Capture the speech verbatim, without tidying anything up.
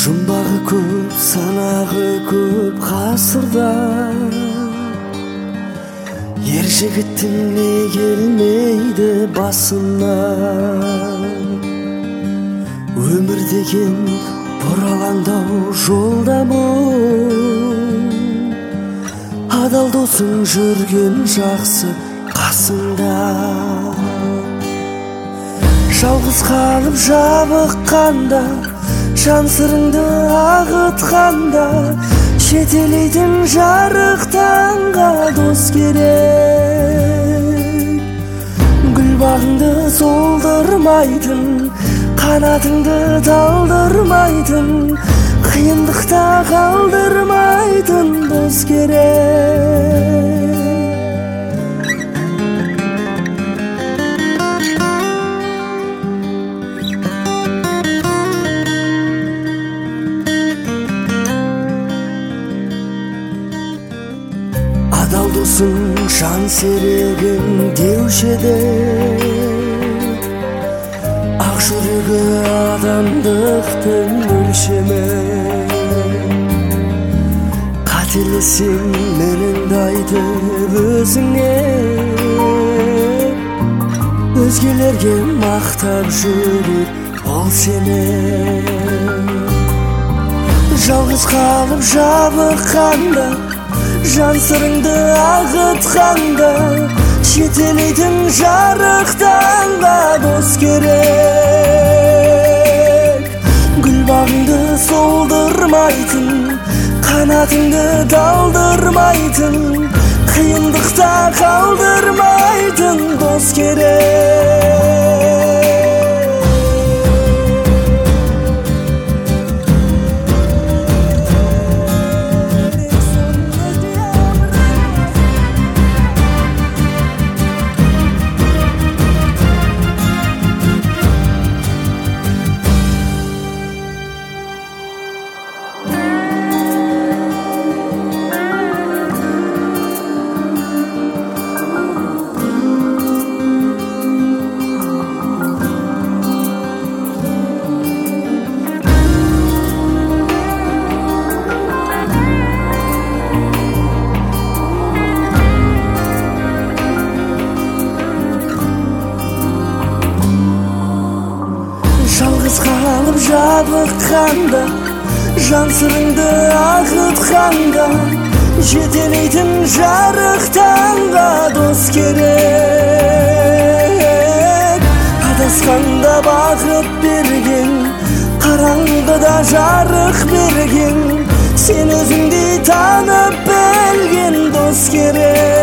Жұмбағы көп, санағы көп ғасырда ер жігіттің не келмейді басына. Өмір деген бұралаңдау жолда бұл, адал досың жүрген жақсы қасында. Жалғыз қалып жабыққанда, жан сырыңды ағытқанда, жетелейтін жарық таңға дос керек. Гүл бағыңды солдырмайтын, қанатыңды талдырмайтын, қиындықта қалдырмайтын дос керек. Адал досың жан серегің деуші еді, ақ жүрегі адамдықтың өлшемі. Қателесең меніңді айтып өзіңе, өзгелерге мақтап жүрер ол сені. Жалғыз қалып жабыққанда, жан сырыңды ағытқанда, жетелейтін жарық таңға дос керек. Гүл бағыңды солдырмайтын, қанатыңды талдырмайтын, қиындықта қалдырмайтын дос керек. Жалғыз қалып жабыққанда, жан сырыңды ағытқанда, жетелейтін жарық таңға дос керек. Адасқанда бақыт берген, қараңғыда жарық берген, сен өзіңдей танып білген дос керек.